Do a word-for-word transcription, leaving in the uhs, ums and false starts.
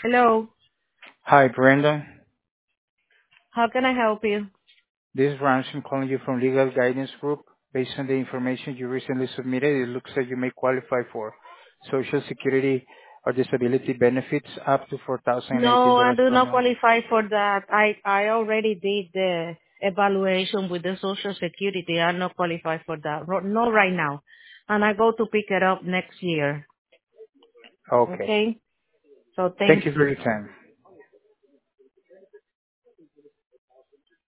Hello. Hi, Brenda. How can I help you? This is Ransom calling you from Legal Guidance Group. Based on the information you recently submitted, it looks like you may qualify for Social Security or disability benefits up to No, I four thousand eighteen dollars do per not month. qualify for that. I I already did the evaluation with the Social Security. I'm not qualified for that. Ro- Not right now. And I go to pick it up next year. Okay. Okay? So Thank thanks. you for your time.